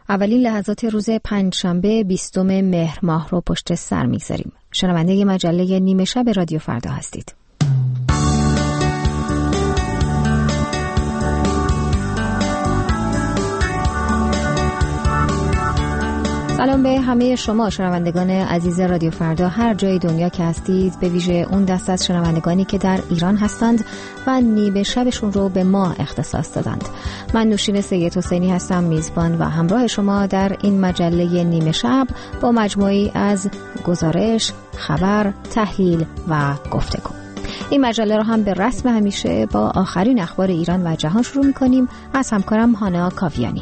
اولین لحظات روز پنجشنبه 20 مهر ماه رو پشت سر میگذاریم. شنونده مجله نیمه شب رادیو فردا هستید. سلام به همه شما شنوندگان عزیز رادیو فردا هر جای دنیا که هستید، به ویژه اون دست از شنوندگانی که در ایران هستند و نیمه شبشون رو به ما اختصاص دادند. من نوشین سید حسینی هستم، میزبان و همراه شما در این مجله نیمه شب با مجموعی از گزارش، خبر، تحلیل و گفتگو. این مجله رو هم به رسم همیشه با آخرین اخبار ایران و جهان شروع می‌کنیم. از همکارم هانا کاویانی.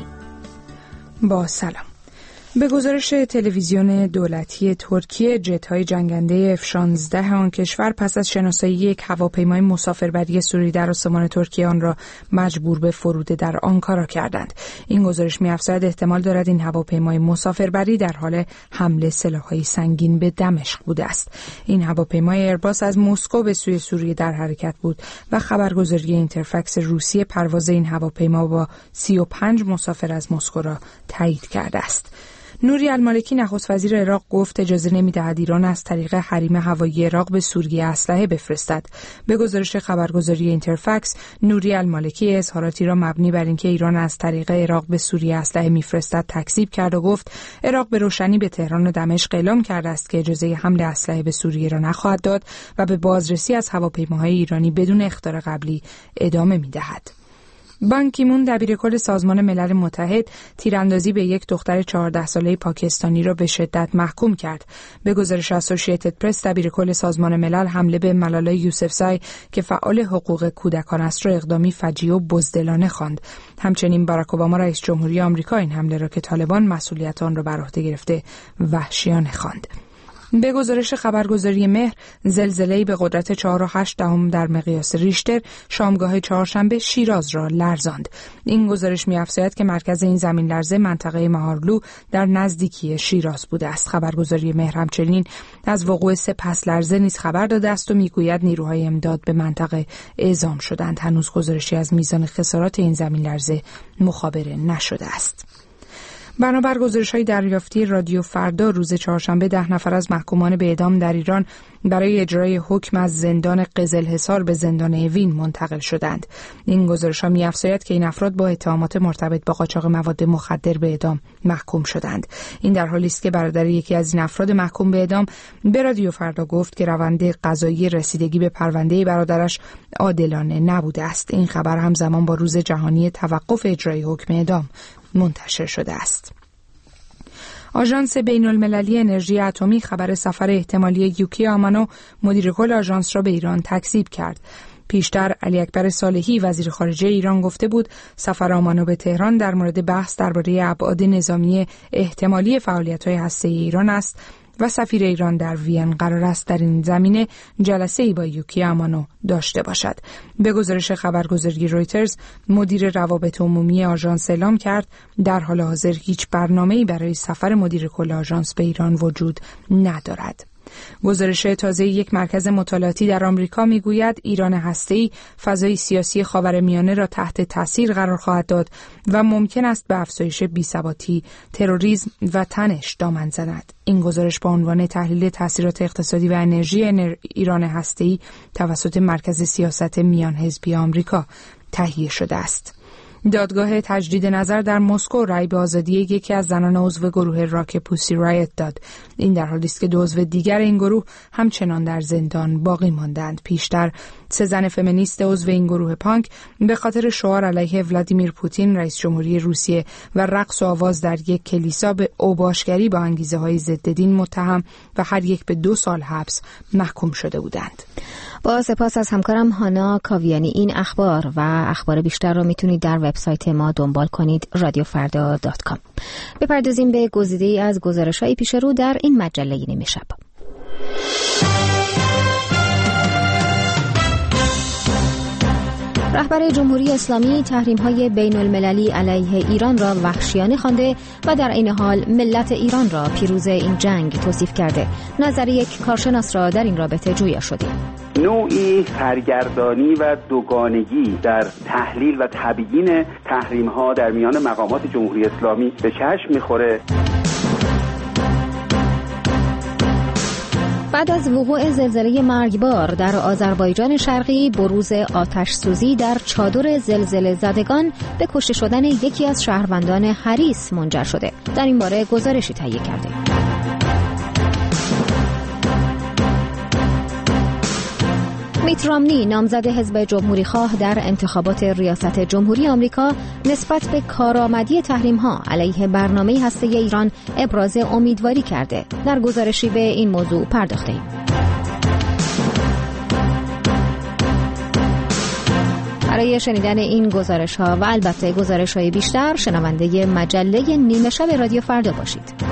با سلام. به گزارش تلویزیون دولتی ترکیه، جت‌های جنگنده F-16 آن کشور پس از شناسایی یک هواپیمای مسافربری سوری در آسمان ترکیه آن را مجبور به فرود در آنکارا کردند. این گزارش می‌افزاید احتمال دارد این هواپیمای مسافربری در حال حمل سلاح‌های سنگین به دمشق بوده است. این هواپیمای ایرباس از مسکو به سوی سوریه در حرکت بود و خبرگزاری اینترفکس روسیه پرواز این هواپیما با 35 مسافر از مسکو را تایید کرده است. نوری المالکی نخست وزیر عراق گفت اجازه نمی‌دهد ایران از طریق حریم هوایی عراق به سوریه اسلحه بفرستد. به گزارش خبرگزاری اینترفکس، نوری المالکی اظهاراتی را مبنی بر اینکه ایران از طریق عراق به سوریه اسلحه می‌فرستد تکذیب کرد و گفت عراق به روشنی به تهران و دمشق اعلام کرده است که اجازه حمل اسلحه به سوریه را نخواهد داد و به بازرسی از هواپیماهای ایرانی بدون اخطار قبلی ادامه می‌دهد. بان کی مون دبیرکل سازمان ملل متحد تیراندازی به یک دختر 14 ساله پاکستانی را به شدت محکوم کرد. به گزارش اسوسییتد پرس، دبیرکل سازمان ملل حمله به ملالا یوسفزای که فعال حقوق کودکان است را اقدامی فجیع و بزدلانه خواند. همچنین باراک اوباما رئیس جمهوری آمریکا این حمله را که طالبان مسئولیت آن را بر عهده گرفته وحشیانه خواند. به گزارش خبرگزاری مهر، زلزله‌ای به قدرت 4.8 در مقیاس ریشتر شامگاه چهارشنبه شیراز را لرزاند. این گزارش می‌افزاید که مرکز این زمین لرزه منطقه مهارلو در نزدیکی شیراز بوده است. خبرگزاری مهر همچنین از وقوع 3 پس لرزه نیز خبر داده است و می‌گوید نیروهای امداد به منطقه اعزام شدند. هنوز گزارشی از میزان خسارات این زمین لرزه مخابره نشده است. بنابر گزارش‌های دریافتی رادیو فردا، روز چهارشنبه 10 نفر از محکومان به اعدام در ایران برای اجرای حکم از زندان قزلحصار به زندان اوین منتقل شدند. این گزارش‌ها می‌افزاید که این افراد با اتهامات مرتبط با قاچاق مواد مخدر به اعدام محکوم شدند. این در حالی است که برادر یکی از این افراد محکوم به اعدام به رادیو فردا گفت که روند قضایی رسیدگی به پرونده برادرش عادلانه نبوده است. این خبر همزمان با روز جهانی توقف اجرای حکم اعدام منتشر شده است. آژانس بین‌المللی انرژی اتمی خبر سفر احتمالی یوکی آمانو، مدیر کل آژانس را به ایران تکذیب کرد. پیشتر علی اکبر صالحی وزیر خارجه ایران گفته بود سفر آمانو به تهران در مورد بحث درباره ابعاد نظامی احتمالی فعالیت‌های هسته‌ای ایران است و سفیر ایران در وین قرار است در این زمینه جلسه‌ای با یوکی آمانو داشته باشد. به گزارش خبرگزاری رویترز، مدیر روابط عمومی آژانس اعلام کرد در حال حاضر هیچ برنامه‌ای برای سفر مدیر کل آژانس به ایران وجود ندارد. گزارش تازه یک مرکز مطالعاتی در آمریکا میگوید ایران هسته‌ای فضای سیاسی خاورمیانه را تحت تاثیر قرار خواهد داد و ممکن است به افزایش بی‌ثباتی، تروریسم و تنش دامن زند. این گزارش با عنوان تحلیل تاثیرات اقتصادی و انرژی ایران هسته‌ای توسط مرکز سیاست میان حزبی آمریکا تهیه شده است. دادگاه تجدید نظر در مسکو رأی به آزادی یکی از زنان عضو گروه راک پوسی رایت داد. این در حالی است که 2 عضو دیگر این گروه همچنان در زندان باقی ماندند. پیشتر 3 زن فمینیست عضو این گروه پانک به خاطر شعار علیه ولادیمیر پوتین رئیس جمهوری روسیه و رقص و آواز در یک کلیسا به اوباشگری با انگیزه‌های ضد دین متهم و هر یک به 2 سال حبس محکوم شده بودند. با سپاس از همکارم هانا کاویانی. این اخبار و اخبار بیشتر را میتونید در وبسایت ما دنبال کنید radiofarda.com. بپردازیم به گزیده‌ای از گزارش‌های پیش رو در این مجله نیمه شب. رهبر جمهوری اسلامی تحریم‌های بین‌المللی علیه ایران را وحشیانه خوانده و در این حال ملت ایران را پیروز این جنگ توصیف کرده. نظر یک کارشناس را در این رابطه جویا شدیم. نوعی سرگردانی و دوگانگی در تحلیل و تبیین تحریم‌ها در میان مقامات جمهوری اسلامی به چشم می‌خوره. بعد از وقوع زلزله مرگبار در آذربایجان شرقی، بروز آتش سوزی در چادر زلزله زدگان به کشته شدن یکی از شهروندان حریص منجر شده. در این باره گزارشی تهیه کرده. میت رامنی، نامزد حزب جمهوری‌خواه در انتخابات ریاست جمهوری آمریکا، نسبت به کارآمدی تحریم‌ها علیه برنامه هسته ایران ابراز امیدواری کرده. در گزارشی به این موضوع پرداخته‌ایم. برای شنیدن این گزارش‌ها و البته گزارش‌های بیشتر، شنونده مجله نیمه شب رادیو فردا باشید.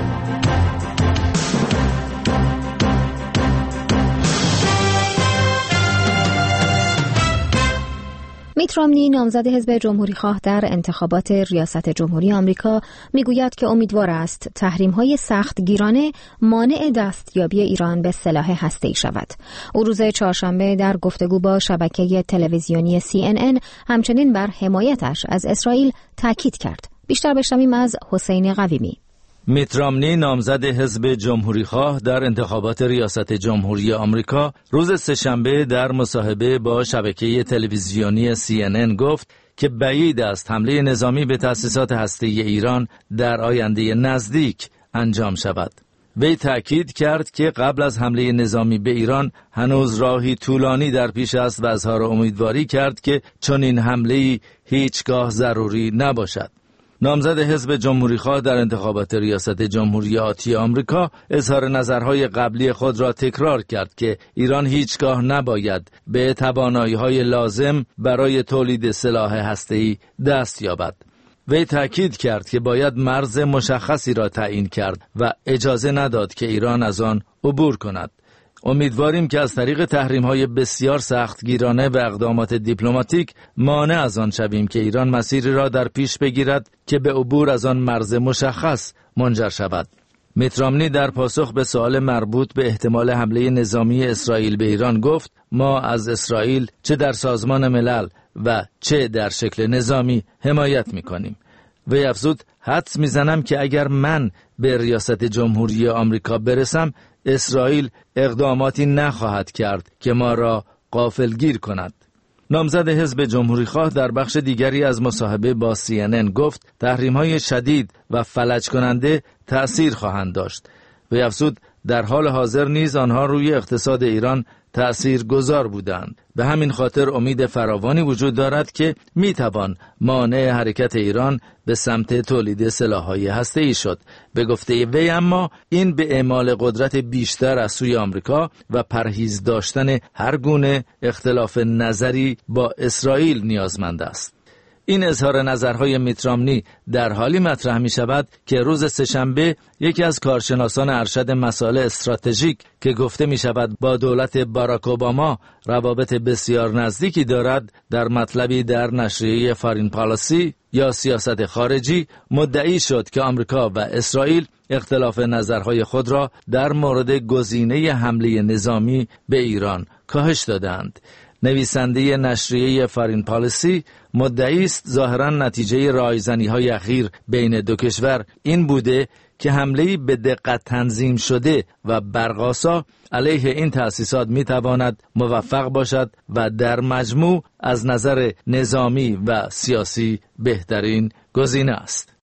میت رامنی، نامزد حزب جمهوری‌خواه در انتخابات ریاست جمهوری آمریکا، میگوید که امیدوار است تحریم‌های سختگیرانه مانع دستیابی ایران به سلاح هسته‌ای شود. او روز چهارشنبه در گفتگو با شبکه تلویزیونی CNN همچنین بر حمایتش از اسرائیل تاکید کرد. بیشتر بشنویم از حسین قویمی. میت رامنی، نامزد حزب جمهوری‌خواه در انتخابات ریاست جمهوری آمریکا، روز سه‌شنبه در مصاحبه با شبکه تلویزیونی CNN گفت که بعید است حمله نظامی به تأسیسات هسته‌ای ایران در آینده نزدیک انجام شود. وی تأکید کرد که قبل از حمله نظامی به ایران هنوز راهی طولانی در پیش است و اظهار امیدواری کرد که چنین حمله‌ای هیچگاه ضروری نباشد. نامزد حزب جمهوری‌خواه در انتخابات ریاست جمهوری آتی آمریکا اظهار نظرهای قبلی خود را تکرار کرد که ایران هیچگاه نباید به توانایی‌های لازم برای تولید سلاح هسته‌ای دست یابد. وی تأکید کرد که باید مرز مشخصی را تعیین کرد و اجازه نداد که ایران از آن عبور کند. امیدواریم که از طریق تحریم‌های بسیار سختگیرانه و اقدامات دیپلماتیک مانع از آن شویم که ایران مسیری را در پیش بگیرد که به عبور از آن مرز مشخص منجر شود. میت رامنی در پاسخ به سوال مربوط به احتمال حمله نظامی اسرائیل به ایران گفت: ما از اسرائیل چه در سازمان ملل و چه در شکل نظامی حمایت می‌کنیم. وی افزود: حدس می‌زنم که اگر من به ریاست جمهوری آمریکا برسم، اسرائیل اقداماتی نخواهد کرد که ما را غافلگیر کند. نامزد حزب جمهوری‌خواه در بخش دیگری از مصاحبه با CNN گفت تحریم‌های شدید و فلج کننده تأثیر خواهند داشت. وی افزود: در حال حاضر نیز آنها روی اقتصاد ایران تأثیر گذار بودند. به همین خاطر امید فراوانی وجود دارد که میتوان مانع حرکت ایران به سمت تولید سلاح‌های هسته‌ای شد. به گفته وی اما این به اعمال قدرت بیشتر از سوی آمریکا و پرهیز داشتن هر گونه اختلاف نظری با اسرائیل نیازمند است. این اظهار نظرهای میت رامنی در حالی مطرح می شود که روز سه‌شنبه یکی از کارشناسان ارشد مسائل استراتژیک که گفته می شود با دولت باراک اوباما روابط بسیار نزدیکی دارد، در مطلبی در نشریه فارین پالیسی یا سیاست خارجی مدعی شد که آمریکا و اسرائیل اختلاف نظرهای خود را در مورد گزینه حمله نظامی به ایران کاهش دادند. نویسنده نشریه فارین پالیسی مدعی است ظاهراً نتیجه رایزنی‌های اخیر بین دو کشور این بوده که حمله‌ای به دقت تنظیم شده و برق‌آسا علیه این تأسیسات می‌تواند موفق باشد و در مجموع از نظر نظامی و سیاسی بهترین گزینه است.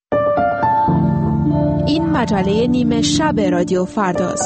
این مجله نیمه شب رادیو فرداست.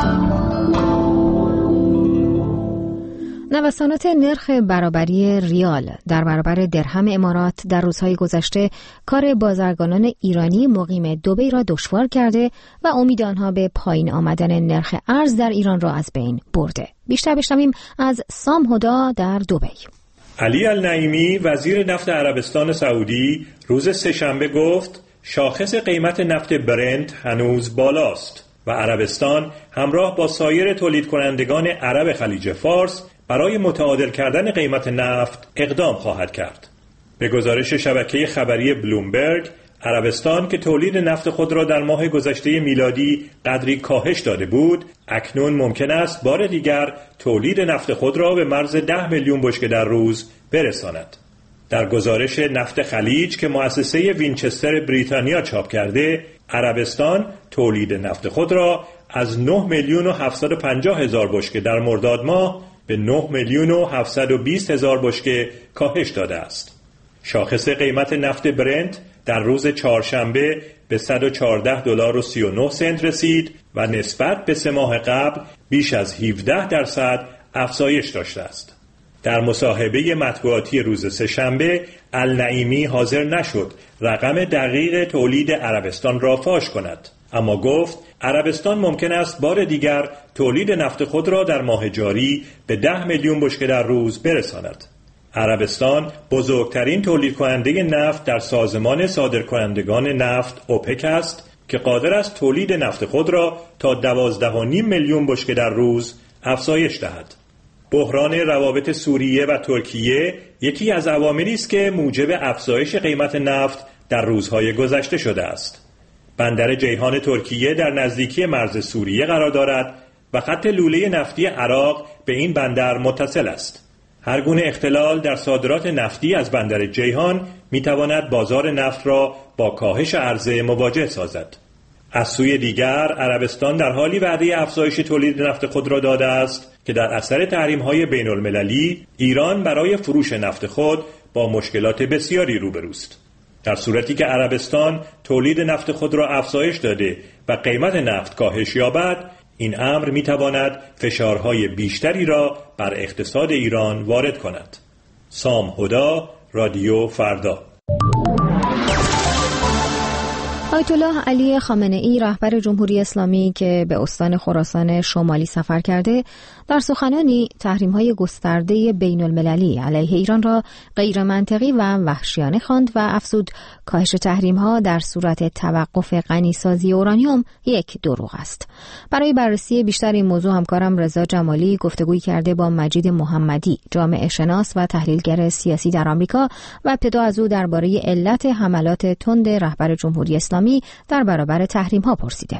نوسانات نرخ برابری ریال در برابر درهم امارات در روزهای گذشته کار بازرگانان ایرانی مقیم دبی را دشوار کرده و امید آنها به پایین آمدن نرخ ارز در ایران را از بین برده. بیشتر بشنویم از سام هدا در دبی. علی النعیمی، وزیر نفت عربستان سعودی، روز سه‌شنبه گفت شاخص قیمت نفت برنت هنوز بالاست و عربستان همراه با سایر تولید کنندگان عرب خلیج فارس برای متعادل کردن قیمت نفت اقدام خواهد کرد. به گزارش شبکه خبری بلومبرگ، عربستان که تولید نفت خود را در ماه گذشته میلادی قدری کاهش داده بود، اکنون ممکن است بار دیگر تولید نفت خود را به مرز 10 میلیون بشکه در روز برساند. در گزارش نفت خلیج که مؤسسه وینچستر بریتانیا چاپ کرده، عربستان تولید نفت خود را از 9 میلیون و 750 هزار بشکه در مرداد ماه به 9 میلیون و 720 هزار بشکه کاهش داده است. شاخص قیمت نفت برنت در روز چهارشنبه به $114.39 رسید و نسبت به 3 ماه قبل بیش از 17% افزایش داشته است. در مصاحبه مطبوعاتی روز سه‌شنبه، النعیمی حاضر نشد رقم دقیق تولید عربستان را فاش کند، اما گفت عربستان ممکن است بار دیگر تولید نفت خود را در ماه جاری به 10 میلیون بشکه در روز برساند. عربستان بزرگترین تولید کننده نفت در سازمان صادرکنندگان نفت اوپک است که قادر است تولید نفت خود را تا 12.5 میلیون بشکه در روز افزایش دهد. بحران روابط سوریه و ترکیه یکی از عواملی است که موجب افزایش قیمت نفت در روزهای گذشته شده است. بندر جیهان ترکیه در نزدیکی مرز سوریه قرار دارد و خط لوله نفتی عراق به این بندر متصل است. هر گونه اختلال در صادرات نفتی از بندر جیهان میتواند بازار نفت را با کاهش عرضه مواجه سازد. از سوی دیگر عربستان در حالی وعده افزایش تولید نفت خود را داده است که در اثر تحریم‌های بین‌المللی ایران برای فروش نفت خود با مشکلات بسیاری روبروست. در صورتی که عربستان تولید نفت خود را افزایش داده و قیمت نفت کاهش یابد، این امر می‌تواند فشارهای بیشتری را بر اقتصاد ایران وارد کند. سام هدا، رادیو فردا. آیت الله علی خامنه‌ای رهبر جمهوری اسلامی که به استان خراسان شمالی سفر کرده، در سخنانی تحریم‌های گسترده بین‌المللی علیه ایران را غیر منطقی و وحشیانه خواند و افزود کاهش تحریم‌ها در صورت توقف غنیسازی اورانیوم یک دروغ است. برای بررسی بیشتر این موضوع همکارم رضا جمالی گفتگوی کرده با مجید محمدی، جامعه شناس و تحلیلگر سیاسی در آمریکا و ابتدا از او درباره علت حملات تند رهبر جمهوری اسلامی در برابر تحریم‌ها پرسیده.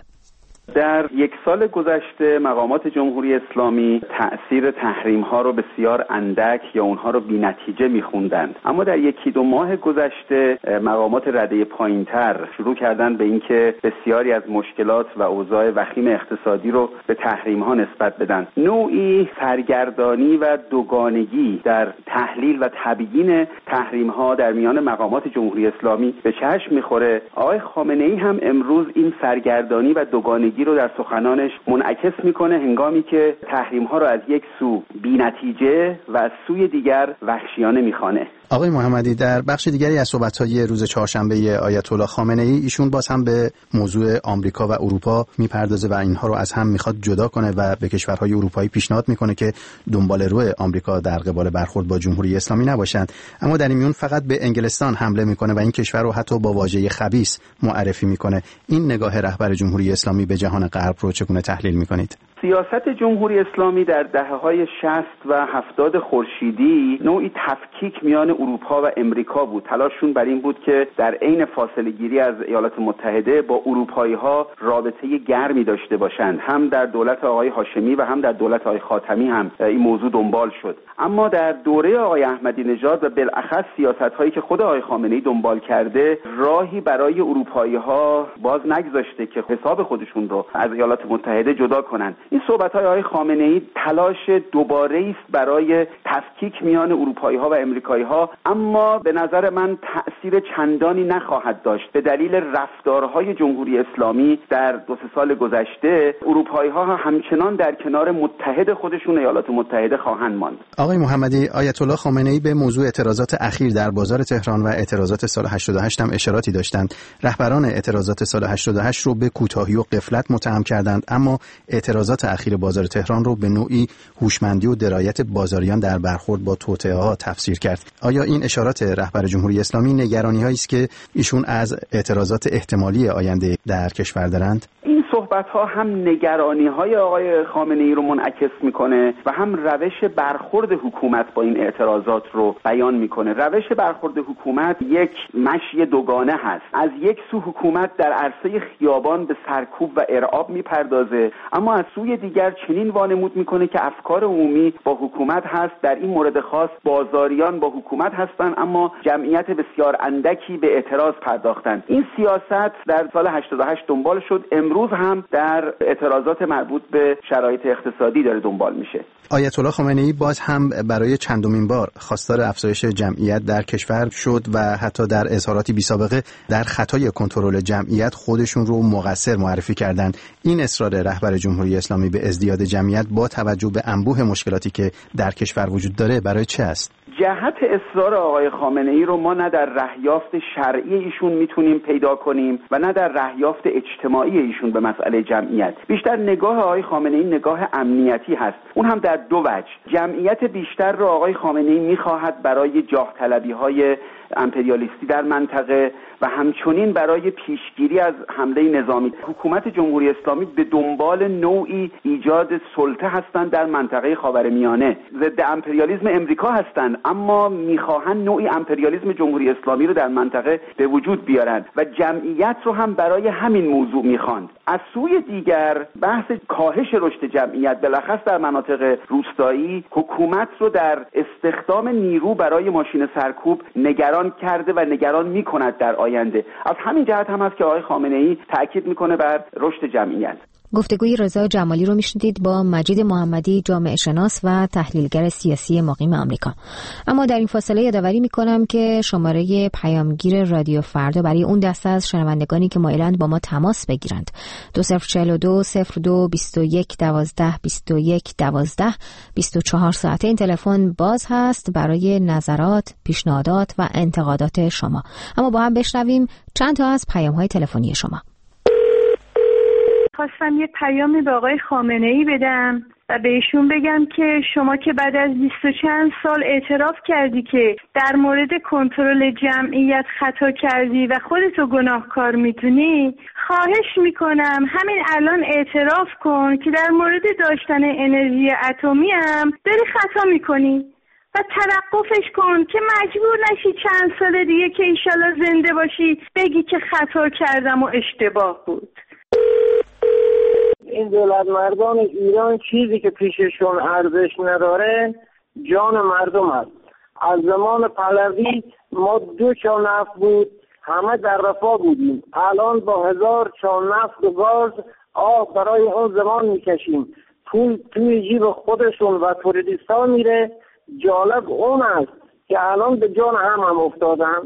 در یک سال گذشته مقامات جمهوری اسلامی تأثیر تحریم‌ها رو بسیار اندک یا اونها رو بی‌نتیجه می‌خوندند، اما در یکی دو ماه گذشته مقامات رده پایین‌تر شروع کردن به اینکه بسیاری از مشکلات و اوضاع وخیم اقتصادی رو به تحریم‌ها نسبت بدن. نوعی سرگردانی و دوگانگی در تحلیل و تبیین تحریم‌ها در میان مقامات جمهوری اسلامی به چشم می‌خوره. آقای خامنه‌ای هم امروز این سرگردانی و دوگانگی رو در سخنانش منعکس میکنه هنگامی که تحریم‌ها رو از یک سو بی‌نتیجه و از سوی دیگر وحشیانه میخوانه. آقای محمدی، در بخش دیگری از صحبت‌های روز چهارشنبه آیت الله خامنه‌ای ایشون باز هم به موضوع آمریکا و اروپا میپردازه و اینها رو از هم میخواد جدا کنه و به کشورهای اروپایی پیشنهاد میکنه که دنبال رو آمریکا در قبال برخورد با جمهوری اسلامی نباشند، اما در این میون فقط به انگلستان حمله میکنه و این کشور رو حتی با واژه خبیث معرفی میکنه. این نگاه رهبر جمهوری اسلامی به جهان غرب رو چگونه تحلیل میکنید؟ سیاست جمهوری اسلامی در دهه‌های 60 و 70 خورشیدی نوعی تفکیک میان اروپا و امریکا بود. تلاششون بر این بود که در عین فاصله گیری از ایالات متحده با اروپایی‌ها رابطه گرمی داشته باشند. هم در دولت آقای هاشمی و هم در دولت آقای خاتمی هم این موضوع دنبال شد. اما در دوره آقای احمدی نژاد و بالاخص سیاست‌هایی که خود آقای خامنه‌ای دنبال کرده، راهی برای اروپایی‌ها باز نگذاشته که حساب خودشون رو از ایالات متحده جدا کنند. این صحبت‌های آقای خامنه‌ای تلاش دوباره است برای تفکیک میان اروپایی‌ها و امریکایی‌ها، اما به نظر من تأثیر چندانی نخواهد داشت. به دلیل رفتارهای جمهوری اسلامی در 2-3 سال گذشته، اروپایی‌ها همچنان در کنار متحد خودشون ایالات متحده خواهند ماند. آقای محمدی، آیت الله خامنه‌ای به موضوع اعتراضات اخیر در بازار تهران و اعتراضات سال 88 هم اشاراتی داشتند. رهبران اعتراضات سال 88 رو به کوتاهی و غفلت متهم کردند، اما اعتراضات اخیر بازار تهران رو به نوعی هوشمندی و درایت بازاریان در برخورد با توطئه‌ها تفسیر کرد. آیا این اشارات رهبر جمهوری اسلامی نگرانی‌هایی است که ایشون از اعتراضات احتمالی آینده در کشور دارند؟ این صحبت‌ها هم نگرانی‌های آقای خامنه‌ای رو منعکس می‌کنه و هم روش برخورد حکومت با این اعتراضات رو بیان می‌کنه. روش برخورد حکومت یک مشی دوگانه هست. از یک سو حکومت در عرصه خیابان به سرکوب و ارعاب می‌پردازه، اما از سوی دیگر چنین وانمود می‌کنه که افکار عمومی با حکومت هست. در این مورد خاص بازاریان با حکومت هستند، اما جمعیت بسیار اندکی به اعتراض پرداختند. این سیاست در سال 88 دنبال شد، امروز هم در اعتراضات مربوط به شرایط اقتصادی داره دنبال میشه. آیت الله خامنه‌ای باز هم برای چندمین بار خواستار افزایش جمعیت در کشور شد و حتی در اظهاراتی بی‌سابقه در خطای کنترل جمعیت خودشون رو مقصر معرفی کردند. این اصرار رهبر جمهوری اسلامی به ازدیاد جمعیت با توجه به انبوه مشکلاتی که در کشور وجود داره برای چه است؟ جهت اصرار آقای خامنه‌ای رو ما نه در رهیافت شرعی ایشون میتونیم پیدا کنیم و نه در رهیافت اجتماعی ایشون به مسئله جمعیت. بیشتر نگاه آقای خامنه‌ای نگاه امنیتی هست، اون هم در دو وجه. جمعیت بیشتر رو آقای خامنه‌ای میخواهد برای جاه طلبی‌های امپریالیستی در منطقه و همچنین برای پیشگیری از حمله نظامی. حکومت جمهوری اسلامی به دنبال نوعی ایجاد سلطه هستند در منطقه خاورمیانه. ضد امپریالیسم امریکا هستند، اما میخواهند نوعی امپریالیسم جمهوری اسلامی رو در منطقه به وجود بیارند و جمعیت رو هم برای همین موضوع میخواند. از سوی دیگر بحث کاهش رشد جمعیت بالاخص در مناطق روستایی حکومت رو در استخدام نیرو برای ماشین سرکوب نگران کرده و نگران میکند در آینده. از همین جهت هم هست که آقای خامنه‌ای تاکید میکنه بر رشد جمعیت. گفتگوی رضا جمالی رو میشنیدید با مجید محمدی، جامعه شناس و تحلیلگر سیاسی مقیم آمریکا. اما در این فاصله یادآوری میکنم که شماره پیامگیر رادیو فردا برای اون دسته از شنوندگانی که مایلند با ما تماس بگیرند 2042 02 21 12 21 12 24 ساعته این تلفن باز هست برای نظرات، پیشنهادات و انتقادات شما. اما با هم بشنویم چند تا از پیام‌های تلفنی شما. خواستم یه پیامی به آقای خامنه‌ای بدم و بهشون بگم که شما که بعد از 20 و چند سال اعتراف کردی که در مورد کنترل جمعیت خطا کردی و خودتو گناهکار میدونی، خواهش میکنم همین الان اعتراف کن که در مورد داشتن انرژی اتمی هم داری خطا میکنی و توقفش کن که مجبور نشی چند سال دیگه که ایشالله زنده باشی بگی که خطا کردم و اشتباه بود. این دولت مردان ایران چیزی که پیششون ارزش نداره جان مردم است. از زمان پهلوی ما 2 چانفت بود، همه در رفاه بودیم. الان با 1000 چانفت و گاز آه برای اون زمان میکشیم. پول توی جیب خودشون و توریستان میره. جالب اون است که الان به جان هم افتادن.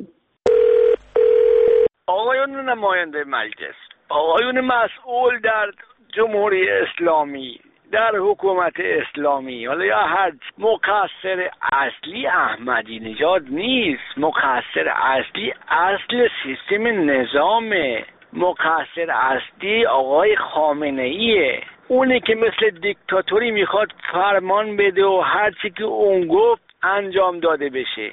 آقایون نماینده مجلس، آقایون مسئول در جمهوری اسلامی، در حکومت اسلامی، حالا یا هر مقصر اصلی احمدی نژاد نیست، مقصر اصلی اصل سیستم نظامه، مقصر اصلی آقای خامنه‌ایه، اونی که مثل دیکتاتوری میخواد فرمان بده و هر چی که اون گفت انجام داده بشه.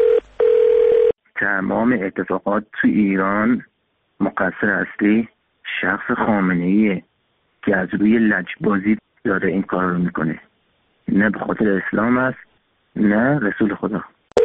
تمام اتفاقات تو ایران مقصر اصلی شخص خامنه‌ایه که از روی لجبازی داره این کار رو میکنه، نه به خاطر اسلام است نه رسول خدا.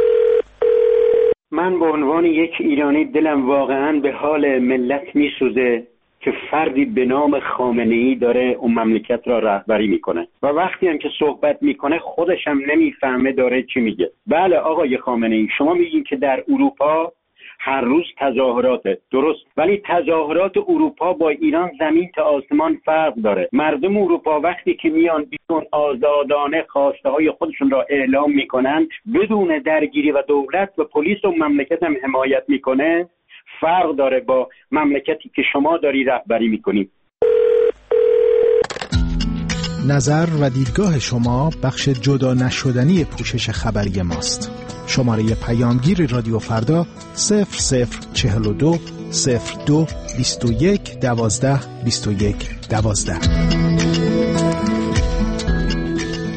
من به عنوان یک ایرانی دلم واقعا به حال ملت میسوزه که فردی به نام خامنه‌ای داره اون مملکت را رهبری میکنه و وقتی هم که صحبت میکنه خودش هم نمیفهمه داره چی میگه. بله آقای خامنه‌ای، شما میگین که در اروپا هر روز تظاهراته، درست، ولی تظاهرات اروپا با ایران زمین تا آسمان فرق داره. مردم اروپا وقتی که میان بیرون آزادانه خواسته های خودشون را اعلام میکنن بدون درگیری و دولت و پلیس و مملکت هم حمایت میکنه، فرق داره با مملکتی که شما داری رهبری میکنی. نظر و دیدگاه شما بخش جدا نشدنی پوشش خبری ماست. شماره پیامگیر رادیو فردا 0042 02 21 12 21 12.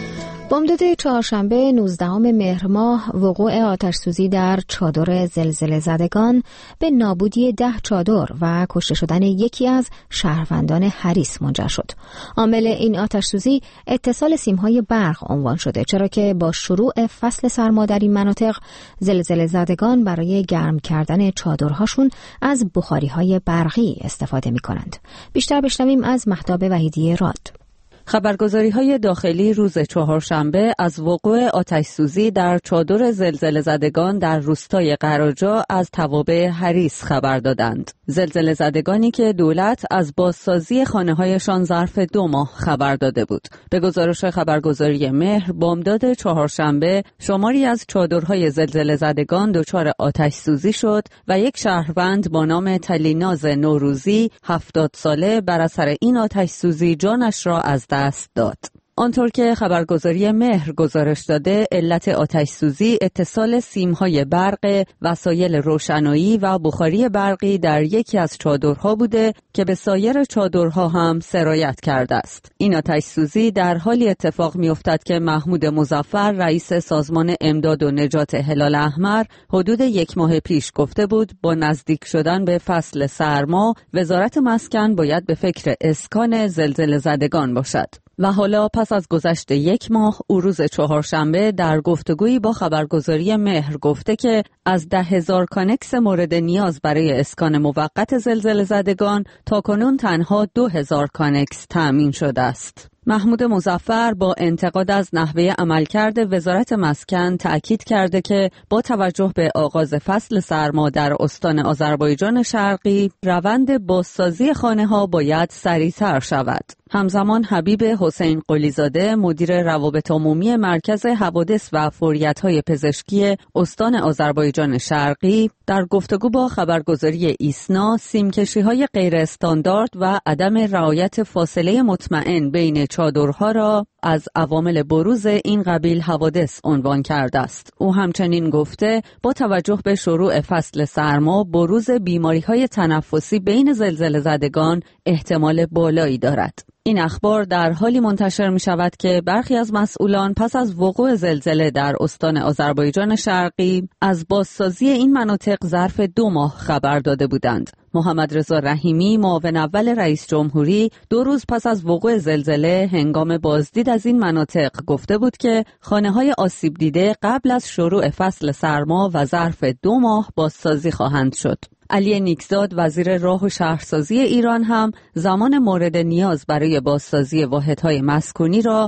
بامداد چهارشنبه 19 مهر ماه وقوع آتش‌سوزی در چادر زلزله زدگان به نابودی 10 چادر و کشته شدن یکی از شهروندان حریص منجر شد. عامل این آتش‌سوزی اتصال سیم‌های برق عنوان شده، چرا که با شروع فصل سرما در این مناطق زلزله زدگان برای گرم کردن چادرهاشون از بخاری‌های برقی استفاده می‌کنند. بیشتر بشنویم از مهتاب وحیدی راد. خبرگزاری‌های داخلی روز چهارشنبه از وقوع آتش‌سوزی در چادر زلزله زدگان در روستای قراجا از توابع حریص خبر دادند. زلزله زدگانی که دولت از بازسازی خانه‌هایشان ظرف 2 ماه خبر داده بود. به گزارش خبرگزاری مهر، بامداد چهارشنبه شماری از چادرهای زلزله زدگان دچار آتش‌سوزی شد و یک شهروند با نام تلیناز نوروزی 70 ساله بر اثر این آتش‌سوزی جانش را از دست داد. آنطور که خبرگزاری مهر گزارش داده، علت آتش‌سوزی اتصال سیم‌های برق، وسایل روشنایی و بخاری برقی در یکی از چادرها بوده که به سایر چادرها هم سرایت کرده است. این آتش‌سوزی در حالی اتفاق می‌افتد که محمود مظفر، رئیس سازمان امداد و نجات هلال احمر، حدود 1 ماه پیش گفته بود با نزدیک شدن به فصل سرما، وزارت مسکن باید به فکر اسکان زلزله زدگان باشد. و حالا پس از گذشت 1 ماه، او روز چهارشنبه در گفتگویی با خبرگزاری مهر گفته که از 10,000 کانکس مورد نیاز برای اسکان موقت زلزله زدگان تاکنون تنها 2,000 کانکس تأمین شده است. محمود مظفر با انتقاد از نحوه عملکرد وزارت مسکن تأکید کرده که با توجه به آغاز فصل سرما در استان آذربایجان شرقی، روند بازسازی خانه‌ها باید سریع‌تر شود. همزمان حبیب حسین قلیزاده، مدیر روابط عمومی مرکز حوادث و فوریت‌های پزشکی استان آذربایجان شرقی، در گفتگو با خبرگزاری ایسنا، سیمکشی‌های غیر استاندارد و عدم رعایت فاصله مطمئن بین چادرها را از عوامل بروز این قبیل حوادث عنوان کرده است. او همچنین گفته با توجه به شروع فصل سرما، بروز بیماری‌های تنفسی بین زلزله زدگان احتمال بالایی دارد. این اخبار در حالی منتشر می شود که برخی از مسئولان پس از وقوع زلزله در استان آذربایجان شرقی از بازسازی این مناطق ظرف 2 ماه خبر داده بودند. محمد رضا رحیمی، معاون اول رئیس جمهوری، 2 روز پس از وقوع زلزله هنگام بازدید از این مناطق گفته بود که خانه‌های آسیب دیده قبل از شروع فصل سرما و ظرف 2 ماه بازسازی خواهند شد. علی نیکزاد، وزیر راه و شهرسازی ایران، هم زمان مورد نیاز برای بازسازی واحدهای مسکونی را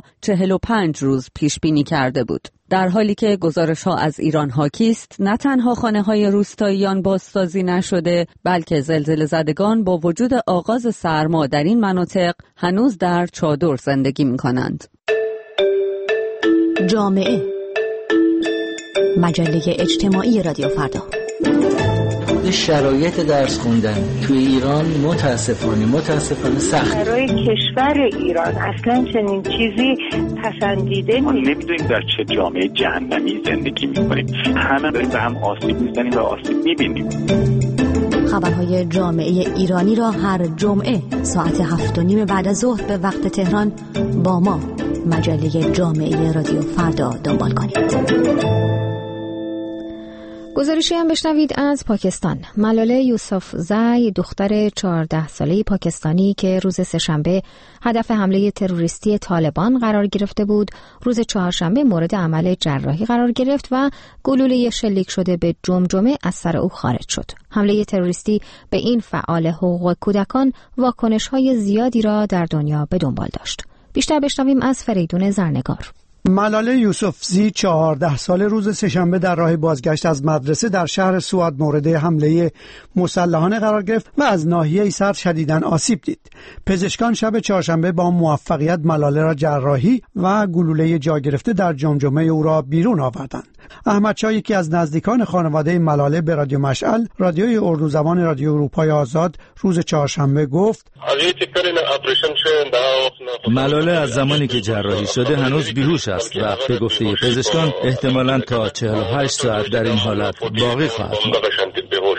45 روز پیش بینی کرده بود. در حالی که گزارش‌ها از ایران حاکی است، نه تنها خانه‌های روستاییان بازسازی نشده، بلکه زلزله زدگان با وجود آغاز سرما در این مناطق هنوز در چادر زندگی می‌کنند. جامعه، مجله اجتماعی رادیو فردا. شرایط درس خوندن توی ایران متاسفانه سخت. برای کشور ایران اصلا چنین چیزی پسندیده ما نمیدونیم در چه جامعه جهنمی زندگی میکنیم. همه داریم به هم آسیب میزنیم و آسیب میبینیم. خبرهای جامعه ایرانی را هر جمعه ساعت 7:30 بعد از ظهر به وقت تهران با ما، مجله جامعه رادیو فردا، دنبال کنید. گزارشی هم بشنوید از پاکستان. ملاله یوسفزای، دختر 14 ساله پاکستانی که روز سه‌شنبه هدف حمله تروریستی طالبان قرار گرفته بود، روز چهارشنبه مورد عمل جراحی قرار گرفت و گلوله شلیک شده به جمجمه از سر او خارج شد. حمله تروریستی به این فعال حقوق کودکان واکنش‌های زیادی را در دنیا به دنبال داشت. بیشتر بشنویم از فریدون زرنگار. ملاله یوسفزی 14 ساله روز سه‌شنبه در راه بازگشت از مدرسه در شهر سواد مورد حمله مسلحانه قرار گرفت و از ناحیه سر شدیداً آسیب دید. پزشکان شب چهارشنبه با موفقیت ملاله را جراحی و گلوله جا گرفته در جمجمه او را بیرون آوردند. احمد شاه، یکی از نزدیکان خانواده ملاله، به رادیو مشعل، رادیوی اردو زبان رادیو اروپای آزاد، روز چهارشنبه گفت: ملاله از زمانی که جراحی شده هنوز بیهوش است و به گفته پزشکان احتمالاً تا 48 ساعت در این حالت باقی خواهد ماند.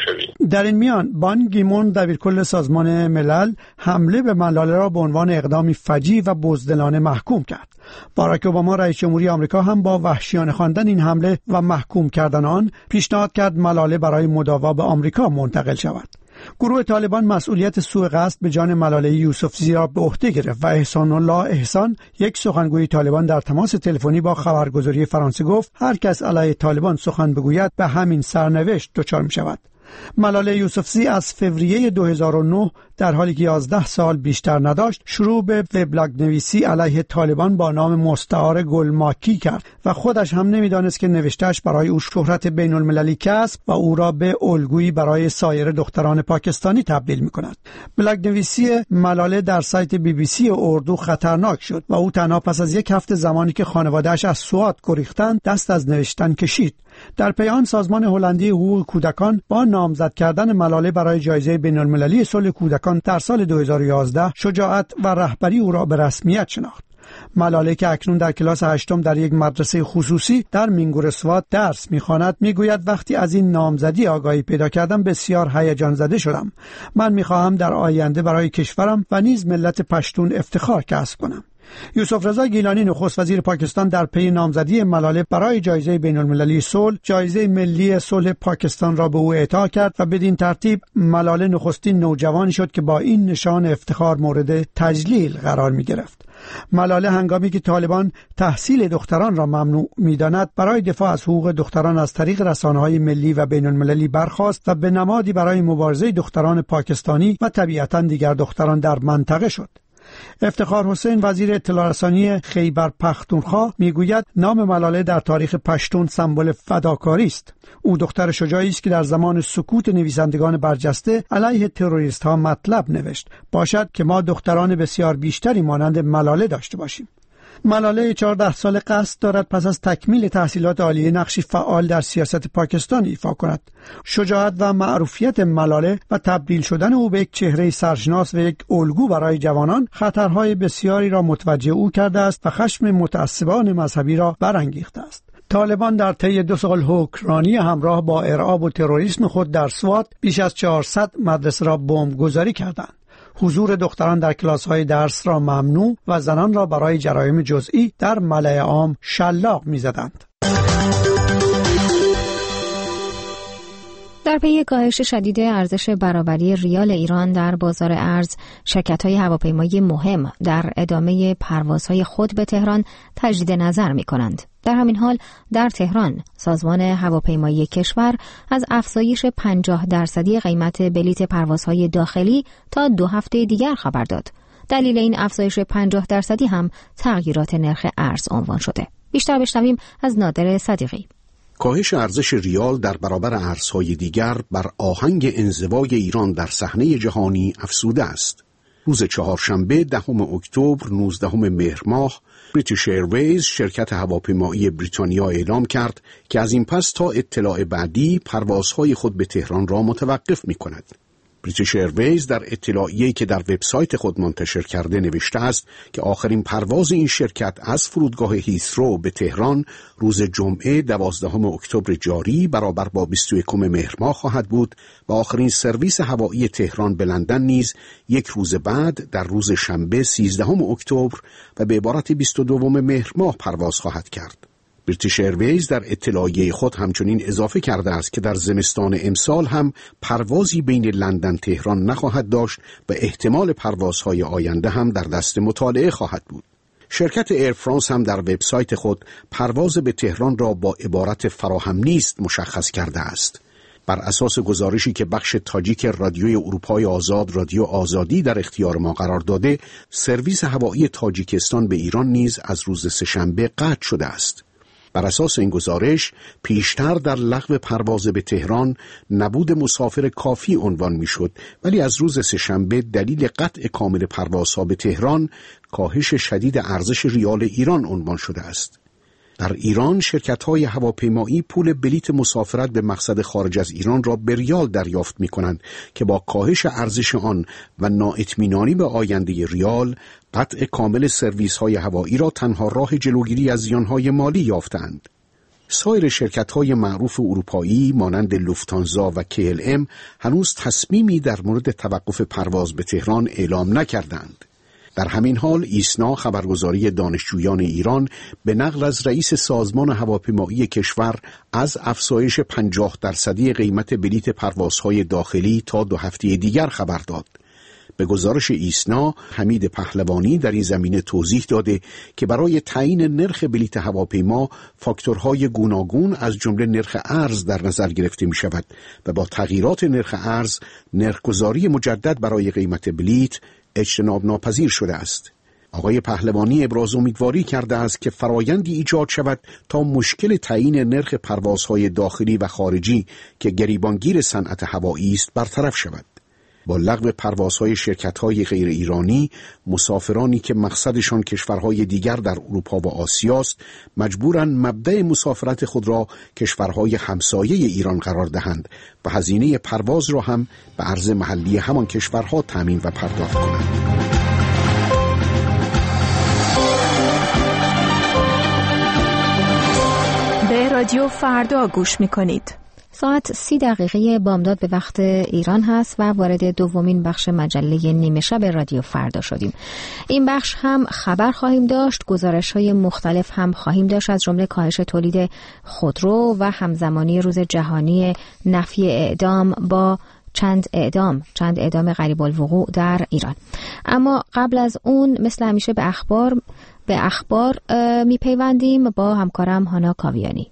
در این میان بان کی مون دبیرکل سازمان ملل حمله به ملاله را به عنوان اقدامی فجیع و بزدلانه محکوم کرد. باراک اوباما رئیس جمهوری آمریکا هم با وحشیانه خواندن این حمله و محکوم کردن آن پیشنهاد کرد ملاله برای مداوا به آمریکا منتقل شود. گروه طالبان مسئولیت سوء قصد به جان ملاله یوسفزی را به عهده گرفت و احسان الله احسان، یک سخنگوی طالبان، در تماس تلفنی با خبرگزاری فرانسه گفت هر کس علیه طالبان سخن بگوید به همین سرنوشت دچار می شود. ملاله یوسفزی از فوریه 2009 در حالی که 11 سال بیشتر نداشت شروع به وبلاگ نویسی علیه طالبان با نام مستعار گلماکی کرد و خودش هم نمیدانست که نوشتهش برای او شهرت بین المللی کسب و او را به الگویی برای سایر دختران پاکستانی تبدیل می کند. بلاگ نویسی ملاله در سایت BBC اردو خطرناک شد و او تنها پس از یک هفته زمانی که خانواده‌اش از سوات گریختند دست از نوشتن کشید. در پی آن سازمان هلندی حقوق کودکان با نامزد کردن ملاله برای جایزه بین‌المللی صلح کودکان در سال 2011 شجاعت و رهبری او را به رسمیت شناخت. ملاله که اکنون در کلاس 8 در یک مدرسه خصوصی در مینگورسوات درس می‌خواند میگوید وقتی از این نامزدی آگاهی پیدا کردم بسیار هیجان زده شدم. من می‌خواهم در آینده برای کشورم و نیز ملت پشتون افتخار کسب کنم. یوسف رضا گیلانی نخست وزیر پاکستان در پی نامزدی ملاله برای جایزه بین‌المللی صلح جایزه ملی صلح پاکستان را به او اعطا کرد و بدین ترتیب ملاله نخستین نوجوانی شد که با این نشان افتخار مورد تجلیل قرار می گرفت. ملاله هنگامی که طالبان تحصیل دختران را ممنوع می‌داند برای دفاع از حقوق دختران از طریق رسانه‌های ملی و بین‌المللی برخاست و به نمادی برای مبارزه دختران پاکستانی و طبیعتاً دیگر دختران در منطقه شد. افتخار حسین وزیر اطلاع رسانی خیبر پختونخوا میگوید نام ملاله در تاریخ پشتون سمبل فداکاری است. او دختر شجاعی است که در زمان سکوت نویسندگان برجسته علیه تروریست ها مطلب نوشت. باشد که ما دختران بسیار بیشتری مانند ملاله داشته باشیم. ملاله 14 ساله قصد دارد پس از تکمیل تحصیلات عالیه نقشی فعال در سیاست پاکستان ایفا کند. شجاعت و معروفیت ملاله و تبدیل شدن او به یک چهره سرشناس و یک الگو برای جوانان خطرهای بسیاری را متوجه او کرده است و خشم متعصبان مذهبی را برانگیخته است. طالبان در طی 2 سال حکمرانی همراه با ارهاب و تروریسم خود در سوات بیش از 400 مدرسه را بمبگذاری کردند. حضور دختران در کلاس‌های درس را ممنوع و زنان را برای جرایم جزئی در ملأ عام شلاق می‌زدند. در پی کاهش شدید ارزش برابری ریال ایران در بازار ارز، شرکت‌های هواپیمایی مهم در ادامه پروازهای خود به تهران تجدید نظر می‌کنند. در همین حال در تهران سازمان هواپیمایی کشور از افزایش 50% قیمت بلیت پروازهای داخلی تا 2 هفته دیگر خبر داد. دلیل این افزایش 50% هم تغییرات نرخ ارز عنوان شده. بیشتر بشنویم از نادر صدیقی. کاهش ارزش ریال در برابر ارزهای دیگر بر آهنگ انزوای ایران در صحنه جهانی افزوده است. روز چهارشنبه 10 اکتبر 19 مهر ماه بریتیش ایرویز شرکت هواپیمایی بریتانیا اعلام کرد که از این پس تا اطلاع بعدی پروازهای خود به تهران را متوقف می‌کند. بریتیش ایرویز در اطلاعیه‌ای که در وبسایت خود منتشر کرده نوشته است که آخرین پرواز این شرکت از فرودگاه هیثرو به تهران روز جمعه 12 اکتبر جاری برابر با 21 مهر ماه خواهد بود و آخرین سرویس هوایی تهران به لندن نیز یک روز بعد در روز شنبه 13 اکتبر و به عبارت 22 مهر ماه پرواز خواهد کرد. بریتیش ایرویز در اطلاعیه خود همچنین اضافه کرده است که در زمستان امسال هم پروازی بین لندن تهران نخواهد داشت و احتمال پروازهای آینده هم در دست مطالعه خواهد بود. شرکت ایر فرانس هم در وبسایت خود پرواز به تهران را با عبارت فراهم نیست مشخص کرده است. بر اساس گزارشی که بخش تاجیک رادیوی اروپای آزاد رادیو آزادی در اختیار ما قرار داده، سرویس هوایی تاجیکستان به ایران نیز از روز سه‌شنبه قطع شده است. بر اساس این گزارش پیشتر در لغو پرواز به تهران نبود مسافر کافی عنوان میشد، ولی از روز سه‌شنبه دلیل قطع کامل پروازها به تهران کاهش شدید ارزش ریال ایران عنوان شده است. در ایران شرکت‌های هواپیمایی پول بلیت مسافرت به مقصد خارج از ایران را به ریال دریافت می‌کنند که با کاهش ارزش آن و نااطمینانی به آینده ریال، قطع کامل سرویس‌های هوایی را تنها راه جلوگیری از زیان‌های مالی یافتند. سایر شرکت‌های معروف اروپایی مانند لوفتانزا و KLM هنوز تصمیمی در مورد توقف پرواز به تهران اعلام نکردند. در همین حال ایسنا خبرگزاری دانشجویان ایران به نقل از رئیس سازمان هواپیمایی کشور از افزایش 50% قیمت بلیت پروازهای داخلی تا 2 هفته دیگر خبر داد. به گزارش ایسنا، حمید پهلوانی در این زمینه توضیح داده که برای تعیین نرخ بلیت هواپیما فاکتورهای گوناگون از جمله نرخ ارز در نظر گرفته می شود و با تغییرات نرخ ارز، نرخ‌گذاری مجدد برای قیمت بلیت اجتناب ناپذیر شده است. آقای پهلوانی ابراز امیدواری کرده است که فرایندی ایجاد شود تا مشکل تعیین نرخ پروازهای داخلی و خارجی که گریبانگیر صنعت هوایی است برطرف شود. با لغو پروازهای شرکت‌های غیر ایرانی، مسافرانی که مقصدشان کشورهای دیگر در اروپا و آسیا است، مجبورند مبدأ مسافرت خود را کشورهای همسایه ایران قرار دهند و هزینه پرواز را هم به ارز محلی همان کشورها تامین و پرداخت کنند. به رادیو فردا گوش می‌کنید. ساعت 30 بامداد به وقت ایران هست و وارد دومین بخش مجله نیمه شب رادیو فردا شدیم. این بخش هم خبر خواهیم داشت، گزارش‌های مختلف هم خواهیم داشت، از جمله کاهش تولید خودرو و همزمانی روز جهانی نفی اعدام با چند اعدام غریب الوقوع در ایران. اما قبل از اون مثل همیشه به اخبار میپیوندیم با همکارم هانا کاویانی.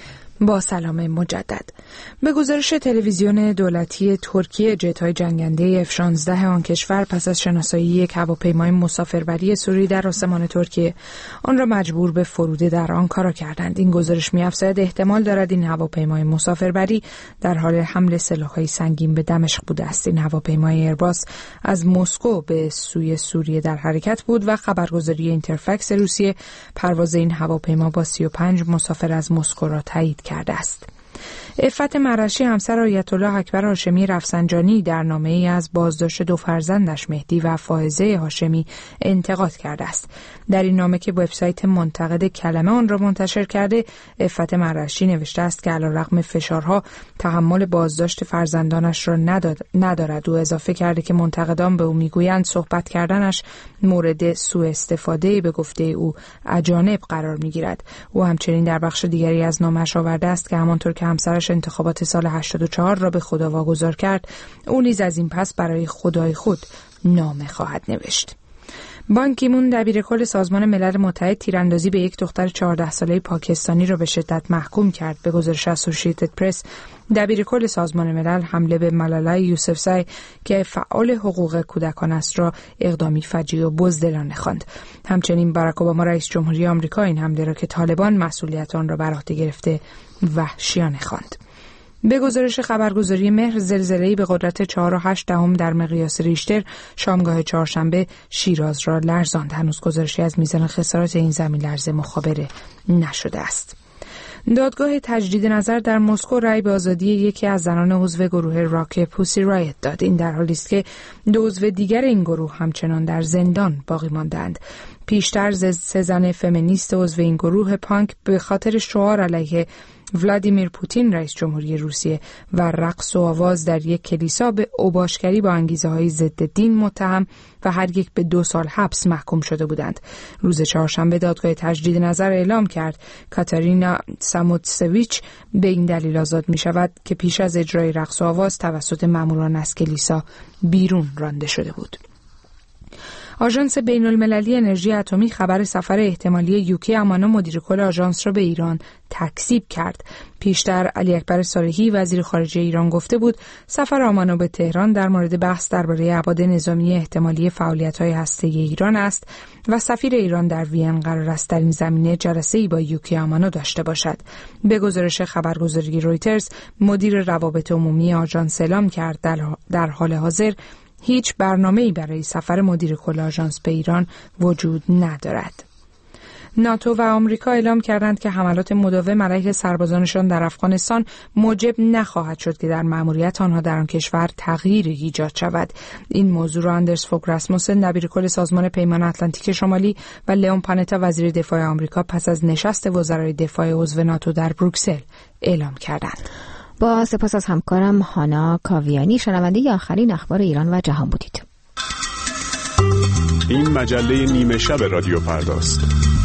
با سلام مجدد. به گزارش تلویزیون دولتی ترکیه، جت‌های جنگنده F-16 آن کشور پس از شناسایی یک هواپیمای مسافربری سوری در آسمان ترکیه، آن را مجبور به فرود در آنکارا کردند. این گزارش می‌افزاید احتمال دارد این هواپیمای مسافربری در حال حمل سلاح‌های سنگین به دمشق بوده است. این هواپیمای ایرباس از مسکو به سوی سوریه در حرکت بود و خبرگزاری اینترفکس روسیه پرواز این هواپیما با 35 مسافر از مسکو را تایید کرده است. عفت مرشی همسر آیت الله اکبر هاشمی رفسنجانی در نامه‌ای از بازداشت 2 فرزندش مهدی و فائزه هاشمی انتقاد کرده است. در این نامه که وبسایت منتقد کلمه آن را منتشر کرده، عفت مرشی نوشته است که علیرغم فشارها تحمل بازداشت فرزندانش را ندارد. او اضافه کرده که منتقدان به او میگویند صحبت کردنش مورد سوء استفاده به گفته او اجانب قرار میگیرد. او همچنین در بخش دیگری از نامه‌اش آورده است که همانطور که همسرش انتخابات سال 84 را به خدا واگذار کرد، او نیز از این پس برای خدای خود نامه خواهد نوشت. بان کی مون دبیرکل سازمان ملل متحد تیراندازی به یک دختر 14 ساله پاکستانی را به شدت محکوم کرد. به گزارش اسوسییتد پرس، دبیرکل سازمان ملل حمله به ملالا یوسفزای که فعال حقوق کودکان است را اقدامی فجیع و بزدلانه خواند. همچنین باراک اوباما رئیس جمهوری آمریکا این حمله را که طالبان مسئولیت آن را بر عهده گرفته وحشیانه خواند. به گزارش خبرگزاری مهر، زلزله‌ای به قدرت 4.8 در مقیاس ریشتر شامگاه چهارشنبه شیراز را لرزاند. هنوز گزارشی از میزان خسارات این زمین لرزه مخابره نشده است. دادگاه تجدید نظر در مسکو رأی به آزادی یکی از زنان عضو گروه راک پوسی رایت داد. این در حالی است که 2 عضو دیگر این گروه همچنان در زندان باقی ماندند. پیشتر 3 زن فمینیست عضو این گروه پانک به خاطر شعار علیه ولادیمیر پوتین رئیس جمهوری روسیه و رقص و آواز در یک کلیسا به اوباشگری با انگیزه‌های ضد دین متهم و هر یک به 2 سال حبس محکوم شده بودند. روز چهارشنبه دادگاه تجدید نظر اعلام کرد کاتارینا ساموتسویچ به این دلیل آزاد می شود که پیش از اجرای رقص و آواز توسط ماموران از کلیسا بیرون رانده شده بود. آژانس بین‌المللی انرژی اتمی خبر سفر احتمالی یوکی امانو مدیر کل آژانس را به ایران تکذیب کرد. پیشتر علی اکبر صالحی وزیر خارجه ایران گفته بود سفر امانو به تهران در مورد بحث درباره ابعاد نظامی احتمالی فعالیت‌های هسته‌ای ایران است و سفیر ایران در وین قرار است در این زمینه جلسه‌ای با یوکی امانو داشته باشد. به گزارش خبرگزاری رویترز، مدیر روابط عمومی آژانس اعلام کرد در حال حاضر هیچ برنامه‌ای برای سفر مدیر کل آژانس به ایران وجود ندارد. ناتو و آمریکا اعلام کردند که حملات مداوم علیه سربازانشان در افغانستان موجب نخواهد شد که در مأموریت آنها در آن کشور تغییری ایجاد شود. این موضوع را اندرس فوگ راسموسن، دبیرکل سازمان پیمان اتلانتیک شمالی، و لئون پانتا، وزیر دفاع آمریکا، پس از نشست وزرای دفاع عضو ناتو در بروکسل اعلام کردند. با سپاس از همکارم هانا کاویانی، شنونده آخرین اخبار ایران و جهان بودید. این مجله نیمه شب رادیو فرداست.